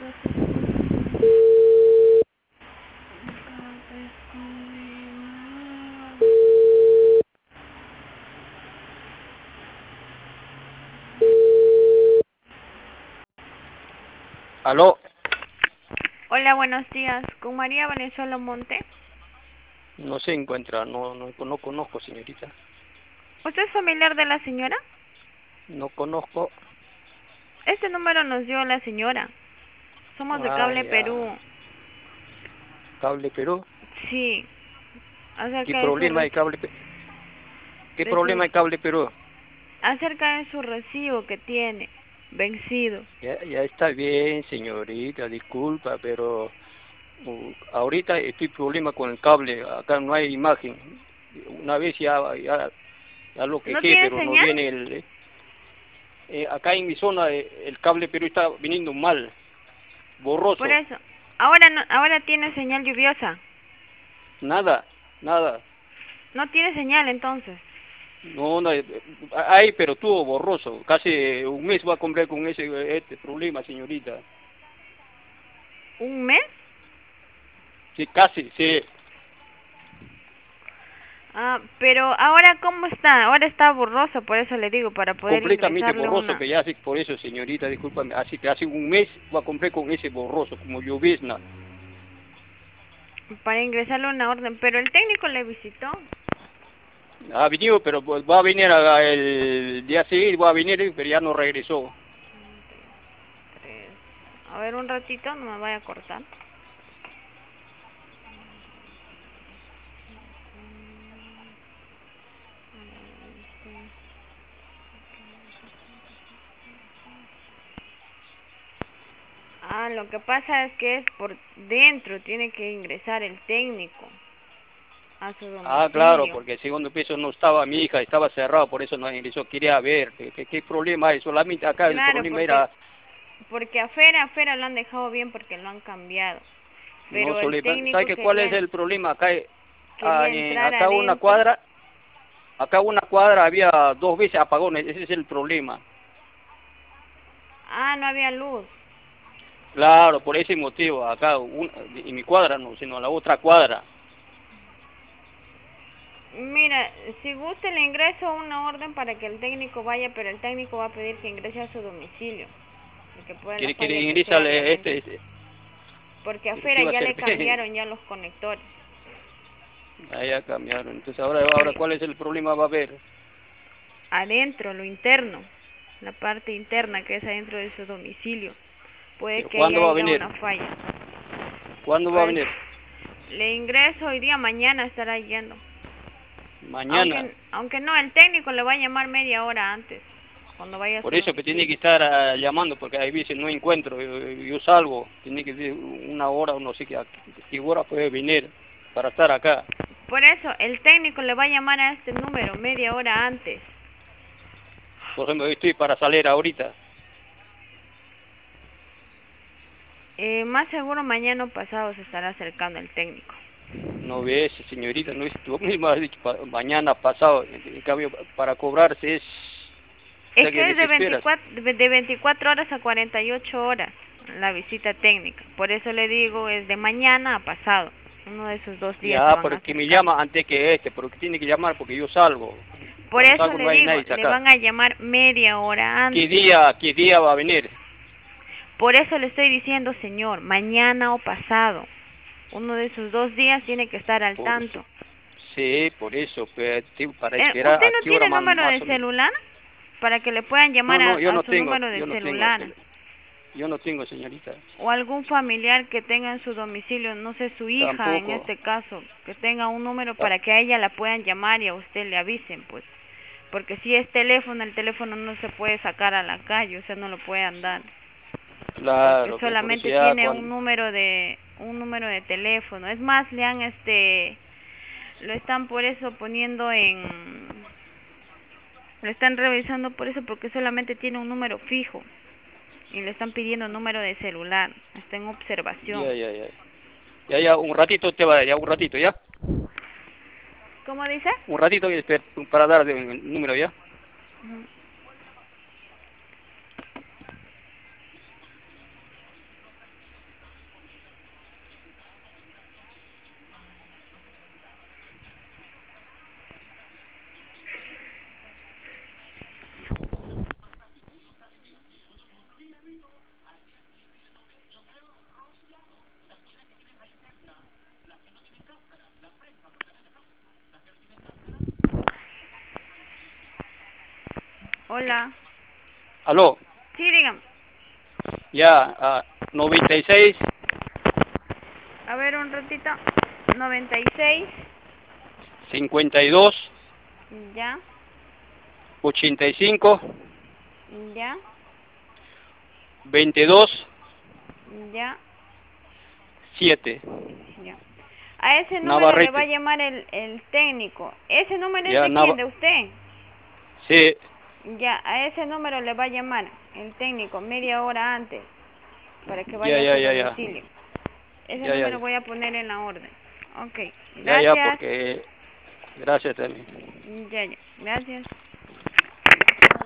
Aló, Hola, buenos días. ¿Con María Valenzuela Monte? no se encuentra, no conozco, señorita. ¿Usted es familiar de la señora? No conozco. Este número nos dio la señora. Somos de Ah, Cable ya. Perú. Cable Perú. Sí, ¿Qué acerca de su, problema hay ¿Qué de problema su, hay Cable Perú? acerca de su recibo que tiene vencido. Ya está bien, señorita, disculpa, pero ahorita estoy problema con el cable. Acá no hay imagen. Una vez ya lo ¿No quejé, tiene pero no señal? viene acá en mi zona el cable Perú está viniendo mal, Por borroso, eso. Ahora no, ahora tiene señal lluviosa. nada, nada. No tiene señal entonces. No, no, hay, pero tuvo borroso. Casi un mes va a comprar con este problema, señorita. ¿Un mes? Sí, casi, sí. Pero ahora ¿cómo está? Ahora está borroso, por eso le digo, para poder Completamente ingresarle borroso, una. que ya hace, por eso, señorita, discúlpame, así que hace un mes va a comprar con ese borroso, como llovizna. Para ingresarle una orden, pero el técnico le visitó. Ha venido, pero pues, va a venir el día siguiente, va a venir, pero ya no regresó. Tres. A ver, un ratito, no me vaya a cortar. Lo que pasa es que es por dentro, tiene que ingresar el técnico a su Ah, claro, domicilio. porque el segundo piso no estaba mi hija, estaba cerrado, por eso no ingresó, quería ver, ¿qué problema hay? Solamente acá el Claro, problema era, porque afuera lo han dejado bien porque lo han cambiado. no Pero el ¿sabe técnico qué cuál es el problema? Acá, quería entrar acá adentro. una cuadra había dos veces apagones, ese es el problema. No había luz. Claro, por ese motivo, acá, en mi cuadra no, sino la otra cuadra. Mira, si gusta le ingreso una orden para que el técnico vaya, pero el técnico va a pedir que ingrese a su domicilio, porque puede la Quiere falla que ingresar sea de adentro. este, Porque ¿qué afuera va a ya hacer? le cambiaron ya los conectores. Ahí ya cambiaron. Entonces ahora Sí, ¿cuál es el problema? Va a haber. adentro, lo interno, la parte interna que es adentro de su domicilio. Puede Pero que ahí ¿cuándo va a haya venir? una falla. ¿Cuándo va a Pues venir? le ingreso hoy día, mañana estará yendo. Mañana. Aunque no, el técnico le va a llamar media hora antes, cuando vaya a Por su eso que tiene domicilio. que estar llamando, porque hay veces no encuentro, yo salgo, tiene que ser una hora o no sé qué hora puede venir para estar acá. Por eso, el técnico le va a llamar a este número media hora antes. Por ejemplo, yo estoy para salir ahorita. Más seguro mañana o pasado se estará acercando el técnico. No ves, señorita, no es tú misma has dicho mañana pasado, en cambio para cobrarse es, o Es sea que que es de desesperas. 24 horas a 48 horas la visita técnica. Por eso le digo, es de mañana a pasado. Uno de esos 2 días se Ya, van pero que me acercando. llama antes que porque tiene que llamar porque yo salgo. Por Cuando eso salgo no le hay digo, nadie le acá. van a llamar media hora antes. Qué día va a venir? Por eso le estoy diciendo, señor, mañana o pasado. Uno de esos 2 días tiene que estar al Por, tanto. sí, por eso, pero, para esperar ¿Usted a no qué hora tiene número más de o menos. celular? Para que le puedan No, llamar no, a su número de celular. yo no tengo, señorita. O algún familiar que tenga en su domicilio, no sé, su hija en Tampoco. este caso, que tenga un número Ta- para que a ella la puedan llamar y a usted le avisen, pues. Porque si es teléfono, el teléfono no se puede sacar a la calle, o sea, no lo puede andar. Porque Claro, por eso solamente ya tiene cuando... un número de teléfono. Es más, lo están por eso poniendo lo están revisando por eso porque solamente tiene un número fijo y le están pidiendo número de celular. Está en observación. Ya, ya, ya. Ya, un ratito te va, ya un ratito, ¿ya? ¿Cómo dice? Un ratito para dar el número, ¿ya? Hola. Aló. Sí, dígame. Ya, 96. A ver, un ratito. 96. 52. Ya. 85. Ya. 22. Ya. 7. Ya. A ese número le va a Navarrete. llamar el técnico. ¿Ese número es Ya, de quién? ¿De usted? Sí. Ya, a ese número le va a llamar el técnico media hora antes para que Ya, vaya a ya, su ya, ya. domicilio. Ese Ya, ya, número ya. voy a poner en la orden. Ok, Ya, ya, gracias. porque... Gracias también. Ya, ya, gracias.